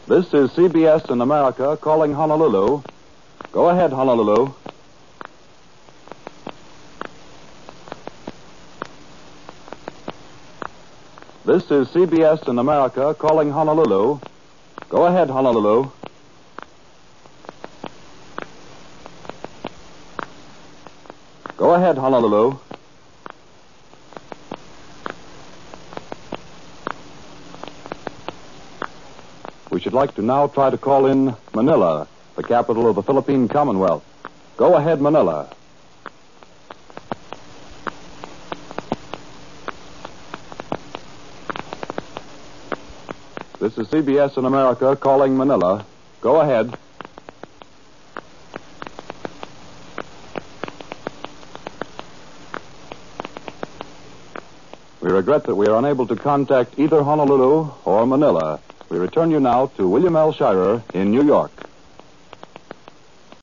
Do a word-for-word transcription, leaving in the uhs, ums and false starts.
This is C B S in America calling Honolulu. Go ahead, Honolulu. This is C B S in America calling Honolulu. Go ahead, Honolulu. Go ahead, Honolulu. We should like to now try to call in Manila, the capital of the Philippine Commonwealth. Go ahead, Manila. This is C B S in America calling Manila. Go ahead. We regret that we are unable to contact either Honolulu or Manila. We return you now to William L. Shirer in New York.